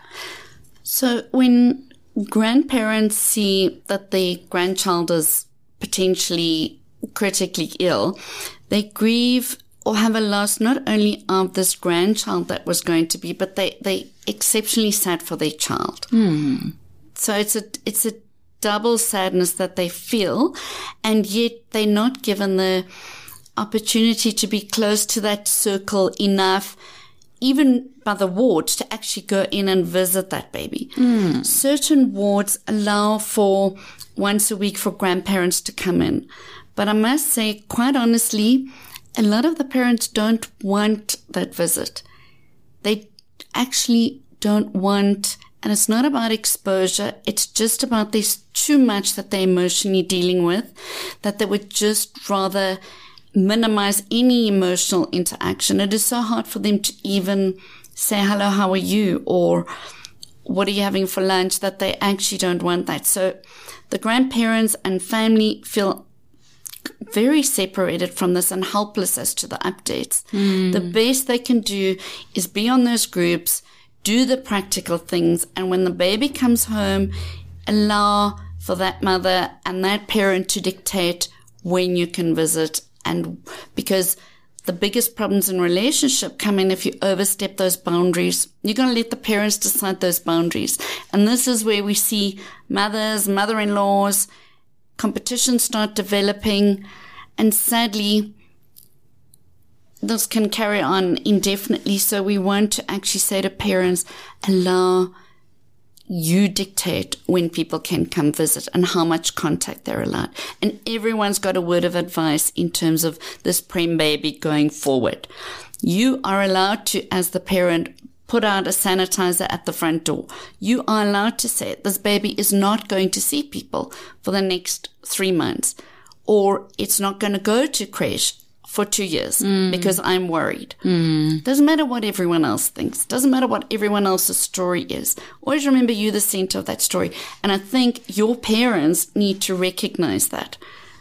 So when grandparents see that their grandchild is potentially critically ill, they grieve or have a loss not only of this grandchild that was going to be, but they, they exceptionally sad for their child. Mm. So it's a, it's a double sadness that they feel, and yet they're not given the opportunity to be close to that circle enough, even by the ward, to actually go in and visit that baby. Mm. Certain wards allow for once a week for grandparents to come in. But I must say, quite honestly, a lot of the parents don't want that visit. They actually don't want, and it's not about exposure, it's just about there's too much that they're emotionally dealing with, that they would just rather minimize any emotional interaction. It is so hard for them to even say, hello, how are you? Or what are you having for lunch? That they actually don't want that. So the grandparents and family feel very separated from this and helpless as to the updates. Mm. The best they can do is be on those groups, do the practical things, and when the baby comes home, allow for that mother and that parent to dictate when you can visit. And because the biggest problems in relationship come in if you overstep those boundaries. You're going to let the parents decide those boundaries. And this is where we see mothers, mother-in-laws, competitions start developing. And sadly, this can carry on indefinitely. So we want to actually say to parents, allow you dictate when people can come visit and how much contact they're allowed. And everyone's got a word of advice in terms of this prem baby going forward. You are allowed to, as the parent, put out a sanitizer at the front door. You are allowed to say this baby is not going to see people for the next three months, or it's not going to go to creche for two years mm. because I'm worried. Mm. Doesn't matter what everyone else thinks. Doesn't matter what everyone else's story is. Always remember you the center of that story. And I think your parents need to recognize that.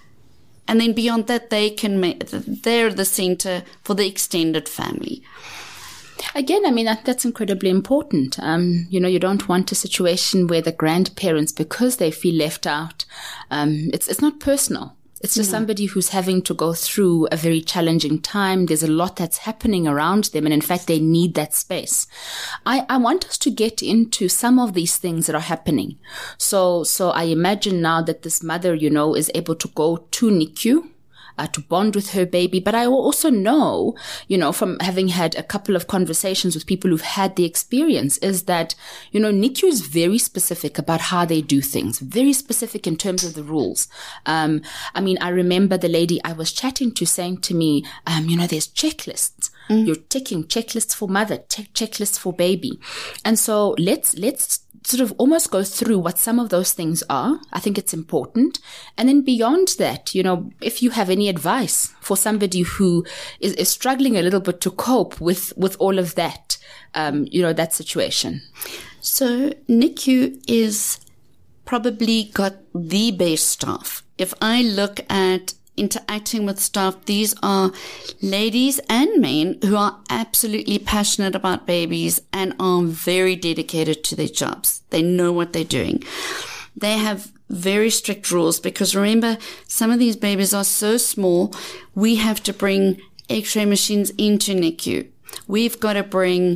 And then beyond that, they can make, they're the center for the extended family. Again, I mean, that, that's incredibly important. Um, you know, you don't want a situation where the grandparents, because they feel left out, um, it's, it's not personal. It's just no. somebody who's having to go through a very challenging time. There's a lot that's happening around them. And in fact, they need that space. I, I want us to get into some of these things that are happening. So, so I imagine now that this mother, you know, is able to go to N I C U. Uh, to bond with her baby. But I also know, you know, from having had a couple of conversations with people who've had the experience, is that, you know, N I C U is very specific about how they do things, very specific in terms of the rules. Um, I mean, I remember the lady I was chatting to saying to me, um, you know, there's checklists. Mm. You're ticking checklists for mother, check checklists for baby. And so let's, let's, sort of almost go through what some of those things are. I think it's important. And then beyond that, you know, if you have any advice for somebody who is, is struggling a little bit to cope with, with all of that, um, you know, that situation. So N I C U is probably got the best staff. If I look at interacting with staff, these are ladies and men who are absolutely passionate about babies and are very dedicated to their jobs. They know what they're doing. They have very strict rules because remember, some of these babies are so small, we have to bring x-ray machines into N I C U. We've got to bring,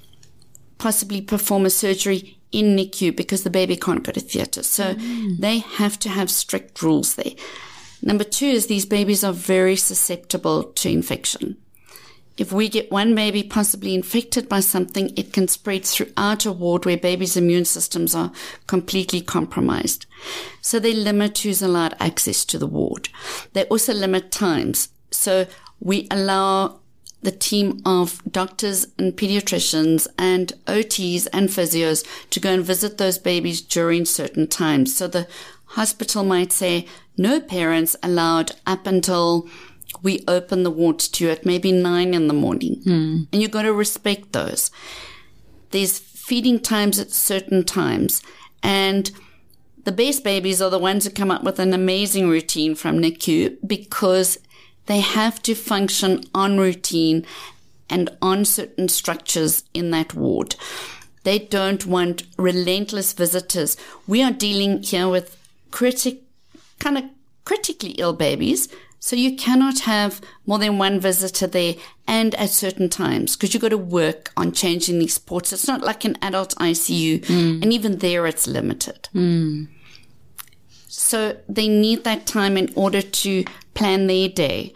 possibly perform a surgery in N I C U because the baby can't go to theatre. So mm. they have to have strict rules there. Number two is these babies are very susceptible to infection. If we get one baby possibly infected by something, it can spread throughout a ward where babies' immune systems are completely compromised. So they limit who's allowed access to the ward. They also limit times. So we allow the team of doctors and pediatricians and O Ts and physios to go and visit those babies during certain times. So the hospital might say, no parents allowed up until we open the ward to you at maybe nine in the morning. Mm. And you've got to respect those. There's feeding times at certain times. And the best babies are the ones who come up with an amazing routine from N I C U because they have to function on routine and on certain structures in that ward. They don't want relentless visitors. We are dealing here with critic, kind of critically ill babies. So you cannot have more than one visitor there and at certain times because you've got to work on changing these ports. It's not like an adult I C U. Mm. And even there it's limited. Mm. So they need that time in order to plan their day.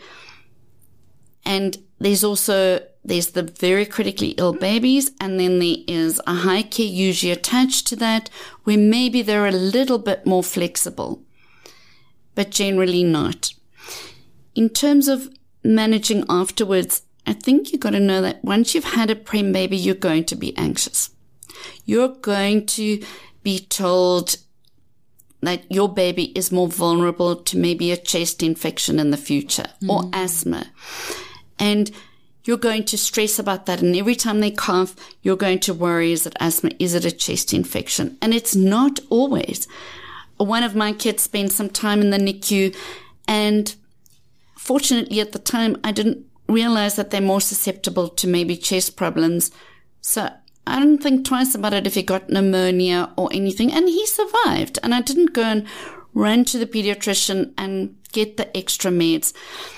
And there's also, there's the very critically ill babies, and then there is a high care usually attached to that where maybe they're a little bit more flexible, but generally not. In terms of managing afterwards, I think you've got to know that once you've had a prem baby, you're going to be anxious. You're going to be told that your baby is more vulnerable to maybe a chest infection in the future mm. or asthma. And you're going to stress about that. And every time they cough, you're going to worry, is it asthma? Is it a chest infection? And it's not always. One of my kids spent some time in the N I C U, and fortunately at the time, I didn't realize that they're more susceptible to maybe chest problems. So I didn't think twice about it if he got pneumonia or anything, and he survived. And I didn't go and run to the pediatrician and get the extra meds.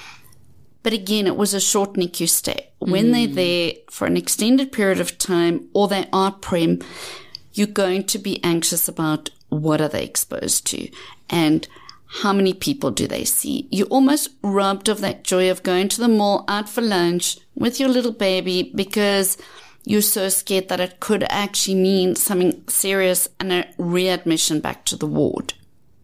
But again, it was a short N I C U stay. When mm. they're there for an extended period of time, or they are prem, you're going to be anxious about what are they exposed to and how many people do they see. You're almost robbed of that joy of going to the mall, out for lunch with your little baby, because you're so scared that it could actually mean something serious and a readmission back to the ward.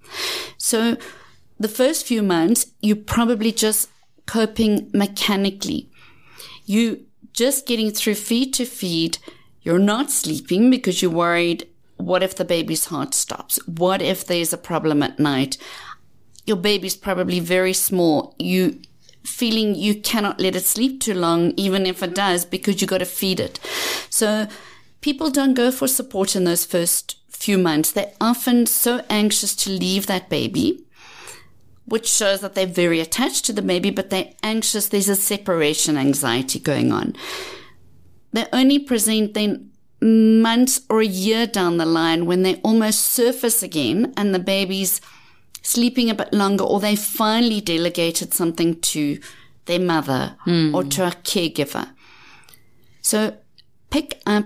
So the first few months, you're probably just coping mechanically. You just getting through feed to feed. You're not sleeping because you're worried, what if the baby's heart stops? What if there's a problem at night? Your baby's probably very small. You feeling you cannot let it sleep too long, even if it does, because you got to feed it. So people don't go for support in those first few months. They're often so anxious to leave that baby, which shows that they're very attached to the baby, but they're anxious. There's a separation anxiety going on. They only present then months or a year down the line when they almost surface again and the baby's sleeping a bit longer, or they finally delegated something to their mother mm. or to a caregiver. So pick up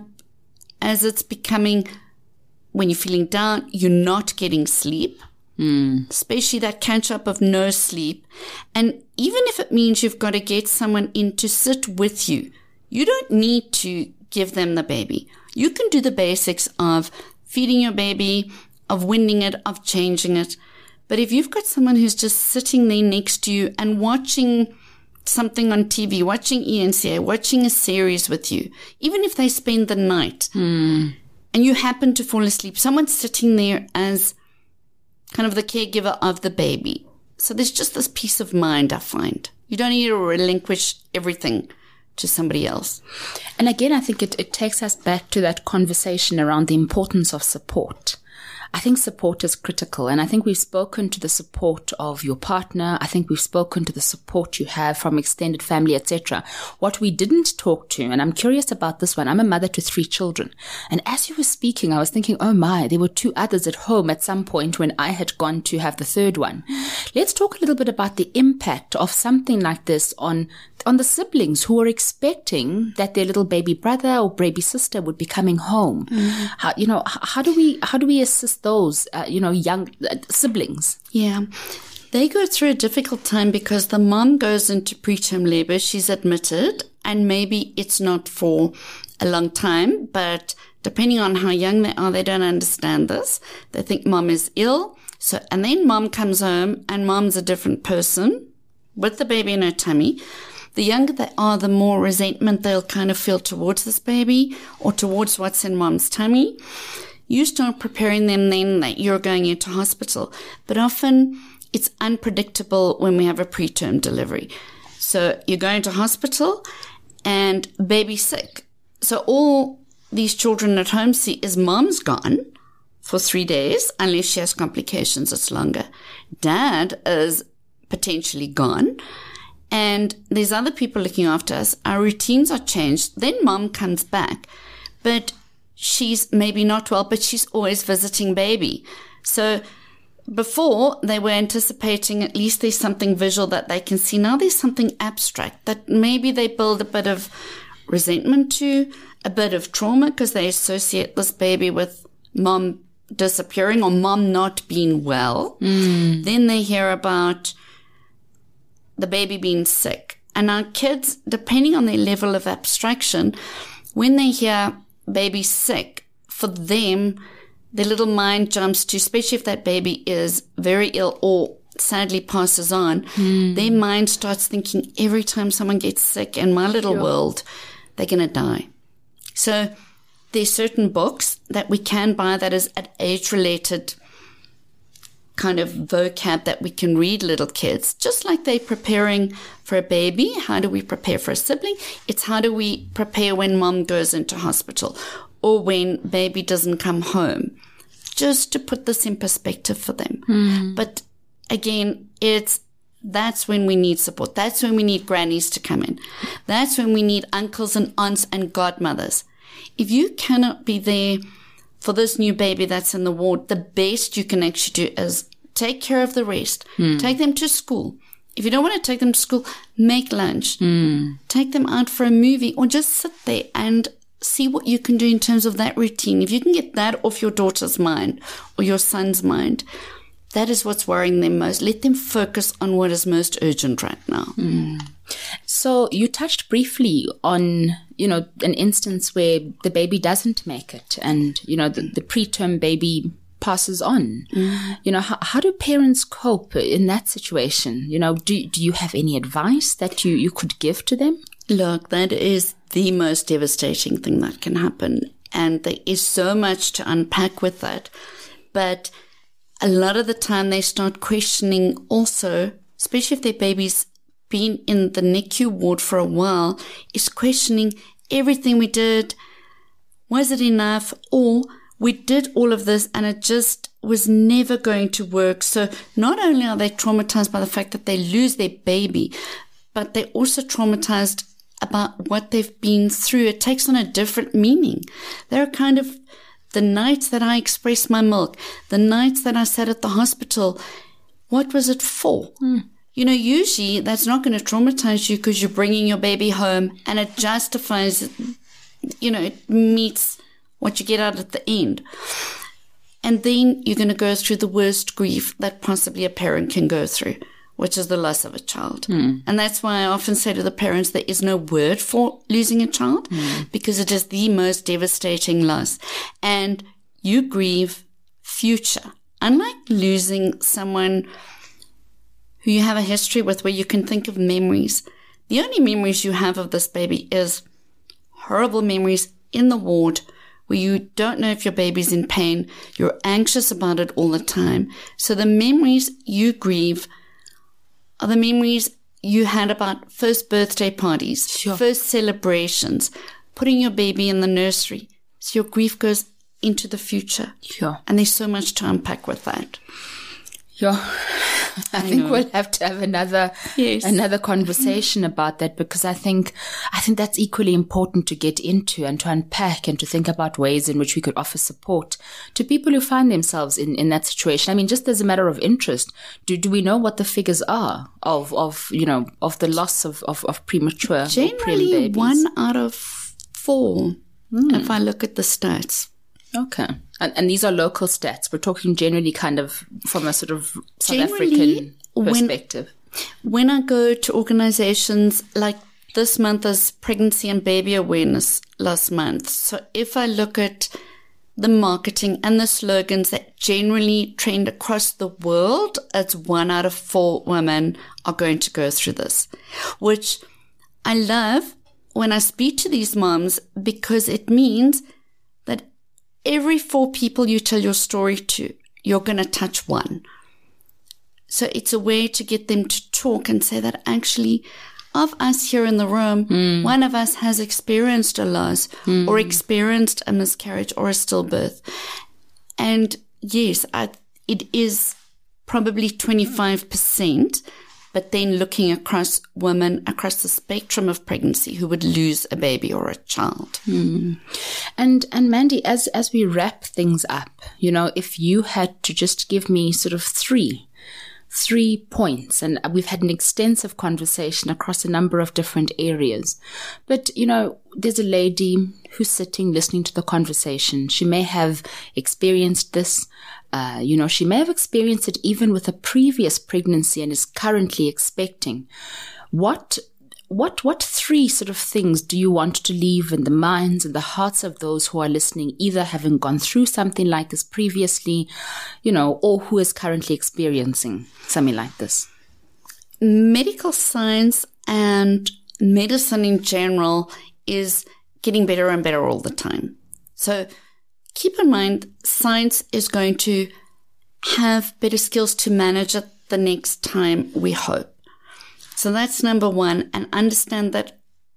as it's becoming, when you're feeling down, you're not getting sleep. Mm. Especially that catch up of no sleep. And even if it means you've got to get someone in to sit with you, you don't need to give them the baby. You can do the basics of feeding your baby, of winding it, of changing it. But if you've got someone who's just sitting there next to you and watching something on T V, watching E N C A, watching a series with you, even if they spend the night mm. and you happen to fall asleep, someone's sitting there as kind of the caregiver of the baby. So there's just this peace of mind, I find. You don't need to relinquish everything to somebody else. And again, I think it, it takes us back to that conversation around the importance of support. I think support is critical, and I think we've spoken to the support of your partner. I think we've spoken to the support you have from extended family, et cetera. What we didn't talk to, and I'm curious about this one, I'm a mother to three children. And as you were speaking, I was thinking, oh my, there were two others at home at some point when I had gone to have the third one. Let's talk a little bit about the impact of something like this on on the siblings who are expecting that their little baby brother or baby sister would be coming home. Mm. How, you know, how do we, how do we assist those, uh, you know, young uh, siblings? Yeah. They go through a difficult time because the mom goes into preterm labor. She's admitted, and maybe it's not for a long time, but depending on how young they are, they don't understand this. They think mom is ill. So, and then mom comes home and mom's a different person with the baby in her tummy. The younger they are, the more resentment they'll kind of feel towards this baby or towards what's in mom's tummy. You start preparing them then that you're going into hospital. But often it's unpredictable when we have a preterm delivery. So you're going to hospital and baby's sick. So all these children at home see is mom's gone for three days, unless she has complications, it's longer. Dad is potentially gone. And there's other people looking after us. Our routines are changed. Then mom comes back, but she's maybe not well, but she's always visiting baby. So before they were anticipating at least there's something visual that they can see. Now there's something abstract that maybe they build a bit of resentment to, a bit of trauma because they associate this baby with mom disappearing or mom not being well. Mm. Then they hear about the baby being sick. And our kids, depending on their level of abstraction, when they hear baby sick, for them, their little mind jumps to, especially if that baby is very ill or sadly passes on, mm. their mind starts thinking every time someone gets sick in my little sure. world, they're going to die. So there's certain books that we can buy that is at age-related kind of vocab that we can read little kids, just like they're preparing for a baby. How do we prepare for a sibling? It's how do we prepare when mom goes into hospital or when baby doesn't come home, just to put this in perspective for them. Mm. But again, it's that's when we need support. That's when we need grannies to come in. That's when we need uncles and aunts and godmothers. If you cannot be there for this new baby that's in the ward, the best you can actually do is take care of the rest. Mm. Take them to school. If you don't want to take them to school, make lunch. Mm. Take them out for a movie or just sit there and see what you can do in terms of that routine. If you can get that off your daughter's mind or your son's mind, that is what's worrying them most. Let them focus on what is most urgent right now. Mm. So you touched briefly on, you know, an instance where the baby doesn't make it and, you know, the, the preterm baby passes on. Mm. You know, how, how do parents cope in that situation? You know, do, do you have any advice that you, you could give to them? Look, that is the most devastating thing that can happen. And there is so much to unpack with that. But a lot of the time they start questioning also, especially if their baby's been in the N I C U ward for a while, is questioning everything we did. Was it enough? Or we did all of this and it just was never going to work. So not only are they traumatized by the fact that they lose their baby, but they're also traumatized about what they've been through. It takes on a different meaning. They're kind of the nights that I expressed my milk, the nights that I sat at the hospital, what was it for? Mm. You know, usually that's not going to traumatize you because you're bringing your baby home and it justifies, you know, it meets what you get out at the end. And then you're going to go through the worst grief that possibly a parent can go through, which is the loss of a child. Mm. And that's why I often say to the parents, there is no word for losing a child mm. because it is the most devastating loss. And you grieve future. Unlike losing someone who you have a history with where you can think of memories, the only memories you have of this baby is horrible memories in the ward where you don't know if your baby's in pain. You're anxious about it all the time. So the memories you grieve are the memories you had about first birthday parties, sure. first celebrations, putting your baby in the nursery. So your grief goes into the future. Sure. And there's so much to unpack with that. Yeah. I, I think know. We'll have to have another yes. another conversation about that because I think I think that's equally important to get into and to unpack and to think about ways in which we could offer support to people who find themselves in, in that situation. I mean, just as a matter of interest, do do we know what the figures are of, of you know, of the loss of, of, of premature Generally, or preem babies? One out of four, mm. if I look at the stats. Okay. And, and these are local stats. We're talking generally kind of from a sort of South generally, African perspective. When, when I go to organizations like this month is Pregnancy and Baby Awareness last month. So if I look at the marketing and the slogans that generally trend across the world, it's one out of four women are going to go through this, which I love when I speak to these moms because it means that every four people you tell your story to, you're going to touch one. So it's a way to get them to talk and say that actually of us here in the room, mm. one of us has experienced a loss mm. or experienced a miscarriage or a stillbirth. And yes, I, it is probably twenty-five percent, but then looking across women across the spectrum of pregnancy who would lose a baby or a child. Mm. And and Mandy, as as we wrap things up, you know, if you had to just give me sort of three, three points, and we've had an extensive conversation across a number of different areas, but, you know, there's a lady who's sitting listening to the conversation. She may have experienced this. Uh, you know, she may have experienced it even with a previous pregnancy and is currently expecting. What, what, what three sort of things do you want to leave in the minds and the hearts of those who are listening, either having gone through something like this previously, you know, or who is currently experiencing something like this? Medical science and medicine in general is getting better and better all the time. So keep in mind, science is going to have better skills to manage it the next time, we hope. So that's number one, and understand that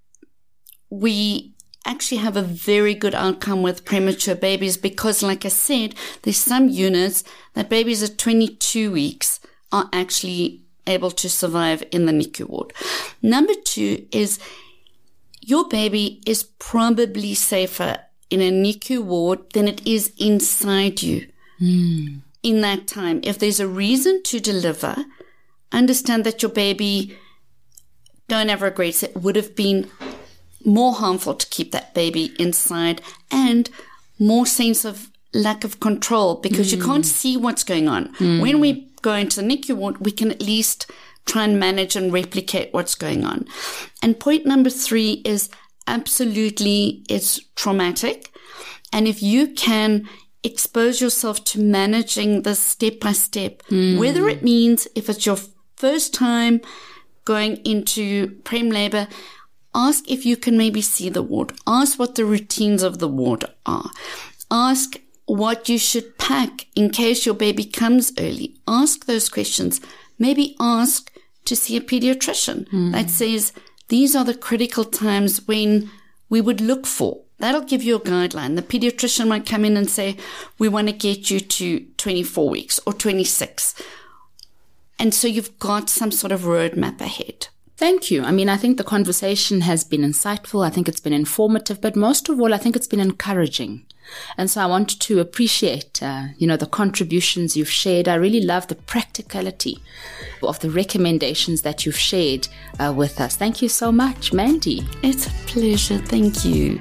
we actually have a very good outcome with premature babies because, like I said, there's some units that babies at twenty-two weeks are actually able to survive in the N I C U ward. Number two is your baby is probably safer in a N I C U ward than it is inside you mm. in that time. If there's a reason to deliver, understand that your baby, don't ever regret it, would have been more harmful to keep that baby inside and more sense of lack of control because mm. you can't see what's going on. Mm. When we go into the N I C U ward, we can at least try and manage and replicate what's going on. And point number three is absolutely it's traumatic. And if you can expose yourself to managing this step by step, mm. whether it means if it's your first time going into prem labor, ask if you can maybe see the ward. Ask what the routines of the ward are. Ask what you should pack in case your baby comes early. Ask those questions. Maybe ask to see a pediatrician mm. that says, these are the critical times when we would look for. That'll give you a guideline. The pediatrician might come in and say, we want to get you to twenty-four weeks or twenty-six. And so you've got some sort of roadmap ahead. Thank you. I mean, I think the conversation has been insightful. I think it's been informative, but most of all, I think it's been encouraging. And so I want to appreciate, uh, you know, the contributions you've shared. I really love the practicality of the recommendations that you've shared uh, with us. Thank you so much, Mandy. It's a pleasure. Thank you.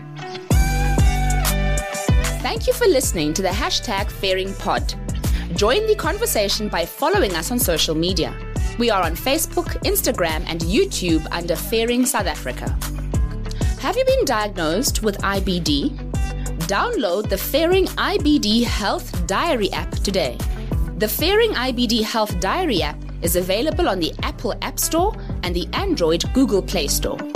Thank you for listening to the hashtag Fairing Pod. Join the conversation by following us on social media. We are on Facebook, Instagram, and YouTube under Fairing South Africa. Have you been diagnosed with I B D? Download the Fairing I B D Health Diary app today. The Fairing I B D Health Diary app is available on the Apple App Store and the Android Google Play Store.